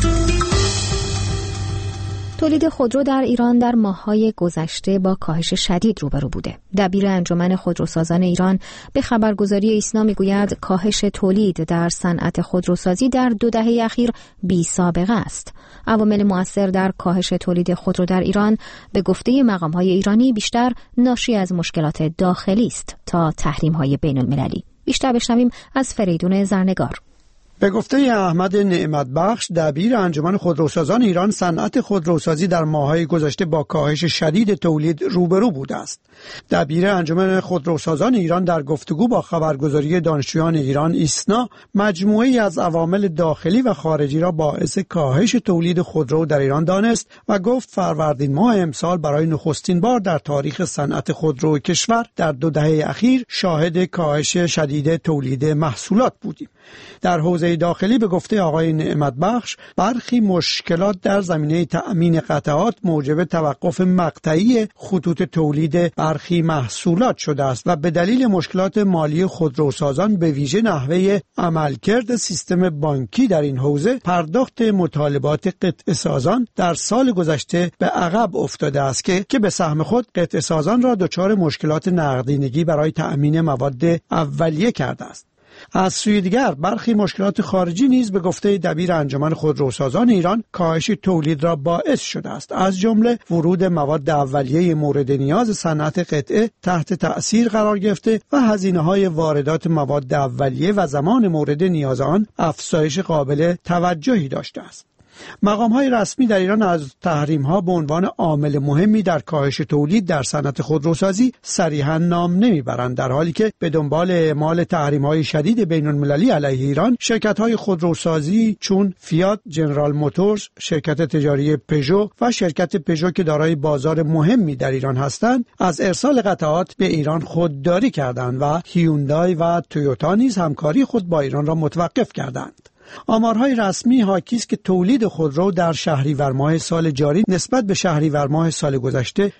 تولید خودرو در ایران در ماه‌های گذشته با کاهش شدید روبرو بوده. دبیر انجمن خودروسازان ایران به خبرگزاری ایسنا میگوید کاهش تولید در صنعت خودروسازی در 2 دهه اخیر بی‌سابقه است. عوامل مؤثر در کاهش تولید خودرو در ایران به گفته مقام‌های ایرانی بیشتر ناشی از مشکلات داخلی است تا تحریم‌های بین‌المللی. بیشتر بشنویم از فریدون زرنگار. به گفته احمد نعمت بخش، دبیر انجمن خودروسازان ایران، صنعت خودروسازی در ماه‌های گذشته با کاهش شدید تولید روبرو بوده است. دبیر انجمن خودروسازان ایران در گفتگو با خبرگزاری دانشجویان ایران ایسنا، مجموعه‌ای از عوامل داخلی و خارجی را باعث کاهش تولید خودرو در ایران دانست و گفت فروردین ماه امسال برای نخستین بار در تاریخ صنعت خودرو کشور در 2 دهه اخیر شاهد کاهش شدید تولید محصولات بودیم. در حوزه داخلی به گفته آقای نعمت بخش، برخی مشکلات در زمینه تأمین قطعات موجب توقف مقطعی خطوط تولید برخی محصولات شده است و به دلیل مشکلات مالی خودروسازان به ویژه نحوه عملکرد سیستم بانکی در این حوزه، پرداخت مطالبات قطعه سازان در سال گذشته به عقب افتاده است که به سهم خود قطعه سازان را دچار مشکلات نقدینگی برای تأمین مواد اولیه کرده است. از سوی دیگر برخی مشکلات خارجی نیز به گفته دبیر انجمن خودروسازان ایران کاهش تولید را باعث شده است، از جمله ورود مواد اولیه مورد نیاز صنعت قطعه تحت تأثیر قرار گرفته و هزینه‌های واردات مواد اولیه و زمان مورد نیاز آن افزایش قابل توجهی داشته است. مقام‌های رسمی در ایران از تحریم‌ها به عنوان عامل مهمی در کاهش تولید در صنعت خودروسازی صریحاً نام نمیبرند، در حالی که به دنبال اعمال تحریم‌های شدید بین‌المللی علیه ایران، شرکت‌های خودروسازی چون فیات، جنرال موتورز، شرکت تجاری پژو و شرکت پژو که دارای بازار مهمی در ایران هستند، از ارسال قطعات به ایران خودداری کردند و هیوندای و تویوتا نیز همکاری خود با ایران را متوقف کردند. آمارهای رسمی حاکی است که تولید خودرو در شهریور ماه سال جاری نسبت به شهریور ماه سال گذشته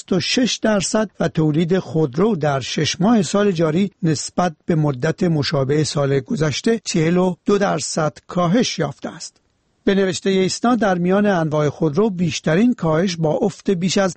66% و تولید خودرو در 6 ماه سال جاری نسبت به مدت مشابه سال گذشته 42% کاهش یافته است. به نوشته ایسنا، در میان انواع خودرو بیشترین کاهش با افت بیش از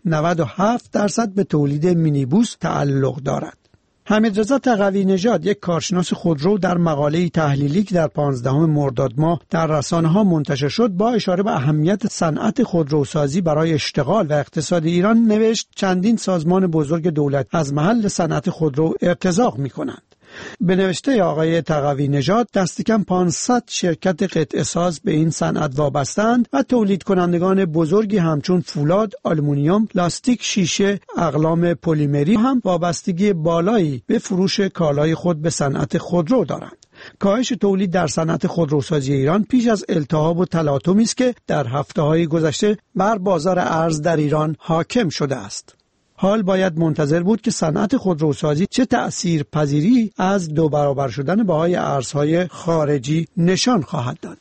97% به تولید مینیبوس تعلق دارد. حمیدرضا تقوی نژاد، یک کارشناس خودرو، در مقاله‌ای تحلیلی که در 15 مرداد ماه در رسانه‌ها منتشر شد، با اشاره به اهمیت صنعت خودروسازی برای اشتغال و اقتصاد ایران نوشت چندین سازمان بزرگ دولت از محل صنعت خودرو ارتزاق می‌کنند. به نوشته آقای تقوی نژاد، دست کم 500 شرکت قطعه ساز به این صنعت وابسته‌اند و تولید کنندگان بزرگی همچون فولاد، آلومینیوم، لاستیک، شیشه، اقلام پلیمری هم وابستگی بالایی به فروش کالای خود به صنعت خودرو دارند. کاهش تولید در صنعت خودروسازی ایران پیش از التهاب و تلاطمی است که در هفته‌های گذشته بر بازار ارز در ایران حاکم شده است. حال باید منتظر بود که صنعت خودروسازی چه تأثیر پذیری از 2 برابر شدن بهای ارزهای خارجی نشان خواهد داد.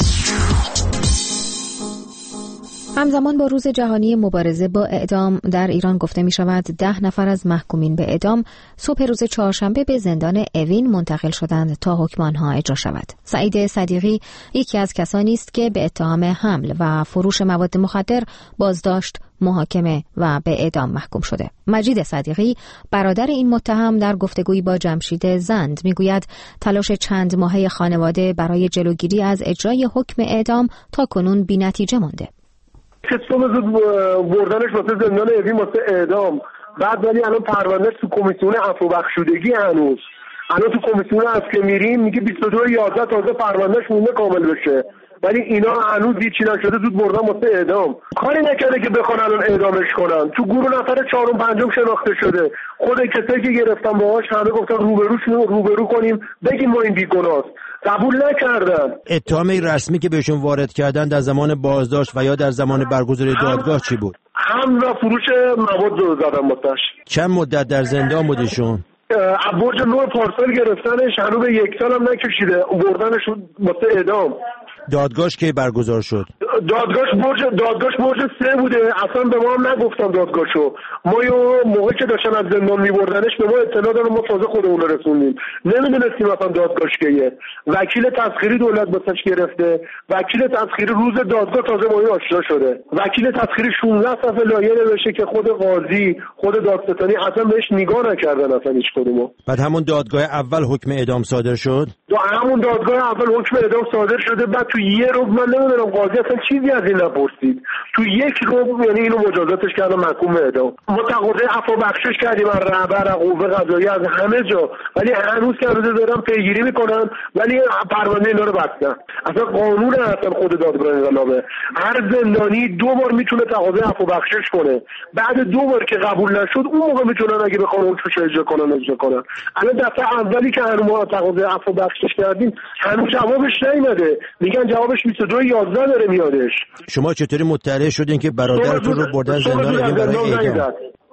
همزمان با روز جهانی مبارزه با اعدام در ایران گفته می شود 10 نفر از محکومین به اعدام صبح روز چهارشنبه به زندان اوین منتقل شدند تا حکم آنها اجرا شود. سعید صدیقی یکی از کسانی است که به اتهام حمل و فروش مواد مخدر بازداشت، محاکمه و به اعدام محکوم شده. مجید صدیقی، برادر این متهم، در گفتگویی با جمشید زند میگوید تلاش چند ماهه خانواده برای جلوگیری از اجرای حکم اعدام تا کنون بی‌نتیجه مانده. صبح زود بردنش واسه زندان اوین واسه اعدام، بعد ولی الان پروندهش تو کمیسیون عفو بخشودگی هنوز تو کمیسیون هست که میریم میگه 22/11 تازه پروندهش مونده کامل بشه، ولی اینا هنوز هیچی نشده، زود بردن واسه اعدام. کاری نکرده که بخوان الان اعدامش کنن. تو گروه نفر 4 و 5 شناخته شده. خود کسایی که گرفتن باهاش همه گفتن روبرو کنیم بگیم ما این بیگناست. قبول نکردن. اتهام رسمی که بهشون وارد کردن در زمان بازداشت و یا در زمان برگزاری دادگاه چی بود؟ هم و فروش مواد رو زدن واسش. چند مدت در زندان بودشون؟ برج 9 پارسال گرفتنش، هنوز به 1 سال هم نکشیده، بردنش واسه اعدام. دادگاهش کی برگزار شد؟ دادگاهش برج 3 بوده، اصلا به ما هم نگفتن دادگاهشو. ما یه موقعی که داشتن از زندان میبردنش به ما اطلاع دادن، ما تازه خودمون رو رسوندیم، نمیدونستیم اصلا دادگاهش کیه. وکیل تسخیری دولت واسش گرفته، وکیل تسخیری روز دادگاه تازه با این آشنا شده. وکیل تسخیری 16 صفحه لایحه نوشته که خود قاضی، خود دادستانی اصلا بهش نگاه نکردن اصلا هیچ کدومو. بعد همون دادگاه اول حکم اعدام صادر شد؟ همون دادگاه اول حکم اعدام صادر شده. بعد تو یه روز من نمیدونم قاضی اصلا چیزی از این نپرسید، تو 1 روز یعنی اینو مجازاتش کردن محکوم به اعدام. ما تقاضای عفو بخشش کردیم از رهبر، از قوه قضاییه، از همه جا، ولی هنوز که دارن پیگیری میکنن، ولی پرونده اینا رو بستن. اصلا قانون اصلا خود دادگاه انقلابه، هر زندانی 2 بار میتونه تقاضای عفو بخشش کنه، بعد 2 بار که قبول نشد اون موقع میتونن اگه بخوان حکمش اجرا کنن. الان دفعه اولی که ما تقاضای عفو بخشش کردیم هنوز جوابش نیومده، میگن جوابش 22/11 داره میادش. شما چطوری مطلع شدین که برادرتون رو بردن زندان این برای اعدام؟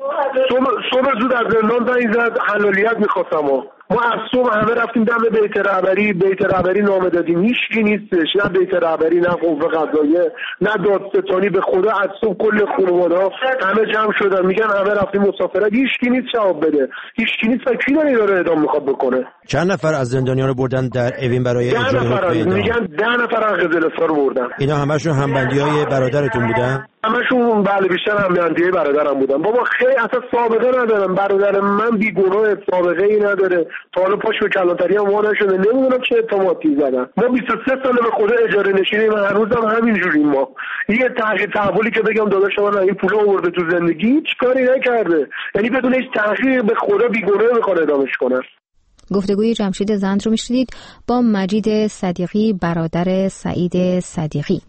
صبح زود از زندان زنگ زد، حلالیت می‌خواستم. ما از صبح همه رفتیم دم بیت رهبری نامه دادیم، هیچکی نیستش، نه بیت رهبری، نه قوه قضاییه، نه دادستانی. به خدا از صبح کل خانواده‌ها همه جمع شدن، میگن همه رفتیم مسافرت، هیچکی نیست جواب بده، هیچکی نیست. کی داره اعدام میخواد بکنه؟ چند نفر از زندانیان رو بردن در اوین برای اجرای حکم اعدام؟ میگن 10 نفر از قزلستان رو بردن. اینا همشون همبندیای برادرتون بودن؟ همشون بله، بیشتر همبندیای برادرم بودن. بابا خیلی اصلا سابقه ندارم، برادر من بیگناه، سابقه ای نداره، تا حالا پاش به کلانتری هم وا نشده، نمیدونم چه اتهاماتی زدن. ما 23 سال به خدا اجاره نشینیم، هنوزم همینجوریم. ما یه تحقیقی که بگم داداش من این پول آورده تو زندگی هیچ کاری نکرده، یعنی بدون هیچ تحقیق به خدا بیگناه میخوان اعدامش کنن. گفتگوی جمشید زند رو میشنید با مجید صدیقی، برادر سعید صدیقی،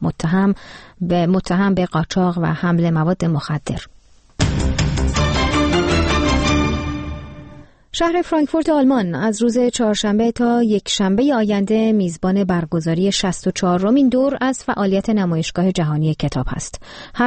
متهم به قاچاق و حمل مواد مخدر. شهر فرانکفورت آلمان از روز چهارشنبه تا یکشنبه آینده میزبان برگزاری 64مین دور از فعالیت نمایشگاه جهانی کتاب است.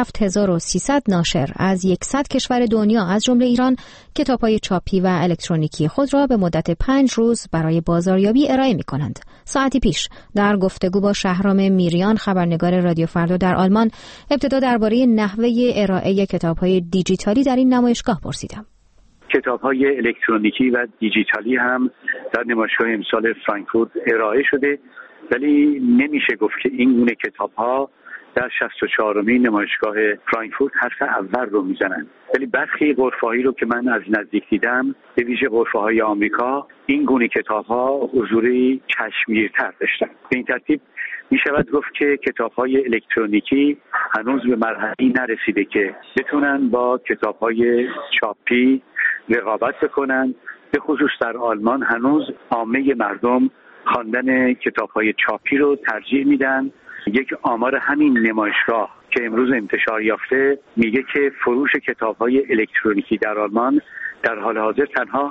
7300 ناشر از 100 کشور دنیا از جمله ایران کتاب‌های چاپی و الکترونیکی خود را به مدت 5 روز برای بازاریابی ارائه می‌کنند. ساعتی پیش در گفتگو با شهرام میریان، خبرنگار رادیو فردا در آلمان، ابتدا درباره نحوه ارائه کتاب‌های دیجیتالی در این نمایشگاه پرسیدم. کتاب‌های الکترونیکی و دیجیتالی هم در نمایشگاه امسال فرانکفورت ارائه شده، ولی نمیشه گفت که این گونه کتاب‌ها در 64مین نمایشگاه فرانکفورت حرف اول رو میزنن. ولی برخی غرفه‌هایی رو که من از نزدیک دیدم، به ویژه غرفه‌های آمریکا، این گونه کتاب‌ها حضوری چشمگیرتر داشتن. به این ترتیب می شود گفت که کتاب‌های الکترونیکی هنوز به مرحله‌ای نرسیده که بتونن با کتاب‌های چاپی رقابت بکنن. به خصوص در آلمان هنوز عامه مردم خواندن کتاب‌های چاپی رو ترجیح میدن. یک آمار همین نمایشگاه که امروز انتشار یافته میگه که فروش کتاب‌های الکترونیکی در آلمان در حال حاضر تنها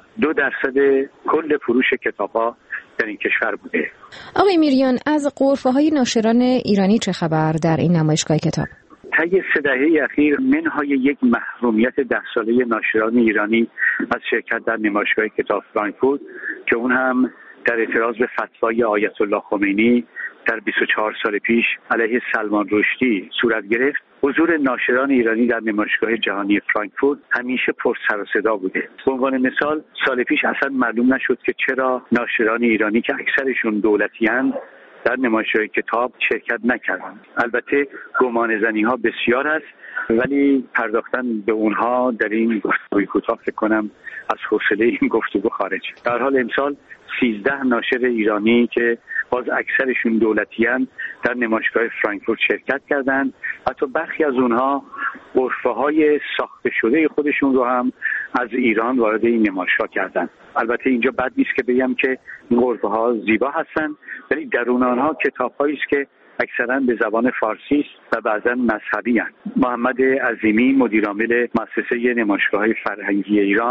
2% کل فروش کتاب‌ها در این کشور بوده. آقای میریان، از غرفه‌های ناشران ایرانی چه خبر در این نمایشگاه کتاب؟ طی 3 دهه اخیر منهای یک محرومیت 10 ساله ناشران ایرانی از شرکت در نمایشگاه کتاب فرانکفورت که اون هم در اعتراض به فتوای آیت الله خمینی در 24 سال پیش علیه سلمان رشدی صورت گرفت، حضور ناشران ایرانی در نمایشگاه جهانی فرانکفورت همیشه پر سر و صدا بوده. به عنوان مثال سال پیش اصلا معلوم نشد که چرا ناشران ایرانی که اکثرشون دولتی‌اند در نمایشگاه کتاب شرکت نکردند. البته گمانه‌زنی‌ها بسیار است، ولی پرداختن به اونها در این گفتگوی کوتاه فکر کنم از حوصله این گفتگو خارج. در حال امسال 13 ناشر ایرانی که باز اکثرشون دولتی‌اند در نمایشگاه فرانکفورت شرکت کردند. حتی برخی از اونها غرفه‌های ساخته شده خودشون رو هم از ایران وارد این نمایشگاه کردند. البته اینجا بد نیست که بگم که این غرفه‌ها زیبا هستند، ولی درون آنها کتاب‌هایی است که اکثرا به زبان فارسی است و بعضا مذهبی هستند. محمد عظیمی، مدیرعامل مؤسسه نمایشگاه‌های فرهنگی ایران،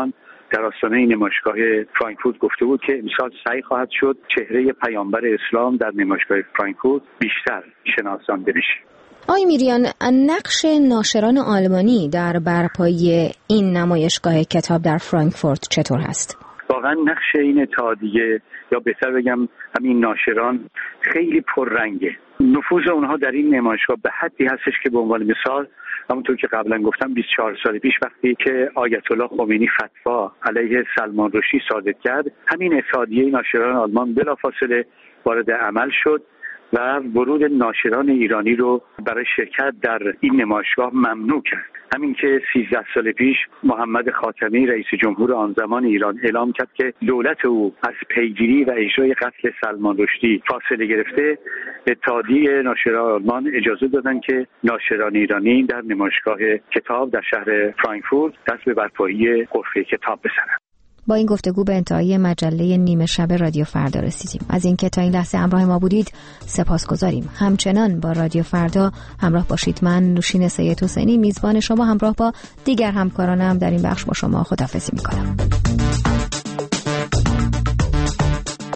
در آستانه نمایشگاه فرانکفورت گفته بود که امسال سعی خواهد شد چهره پیامبر اسلام در نمایشگاه فرانکفورت بیشتر شناسانده بشه. آقای میریان، نقش ناشران آلمانی در برپایی این نمایشگاه کتاب در فرانکفورت چطور هست؟ واقعا نقش این اتحادیه یا بهتر بگم همین ناشران خیلی پررنگه. نفوذ اونها در این نمایشگاه به حدی هستش که به عنوان مثال همونطور که قبلا گفتم 24 سال پیش وقتی که آیت الله خمینی فتوا علیه سلمان رشدی صادر کرد، همین اتحادیه ناشران آلمان بلافاصله وارد عمل شد و ورود ناشران ایرانی رو برای شرکت در این نمایشگاه ممنوع کرد. همین که 13 سال پیش محمد خاتمی رئیس جمهور آن زمان ایران اعلام کرد که دولت او از پیگیری و اجرای قتل سلمان رشدی فاصله گرفته، اتحادیه ناشران آلمان اجازه دادن که ناشران ایرانی در نمایشگاه کتاب در شهر فرانکفورت دست به برپایی غرفه کتاب بزنند. با این گفتگو به انتهای مجله نیمه شب رادیو فردا رسیدیم. از اینکه تا این لحظه همراه ما بودید سپاسگزاریم. همچنان با رادیو فردا همراه باشید. من نوشین سید حسینی میزبان شما همراه با دیگر همکارانم در این بخش با شما خداحافظی میکنم.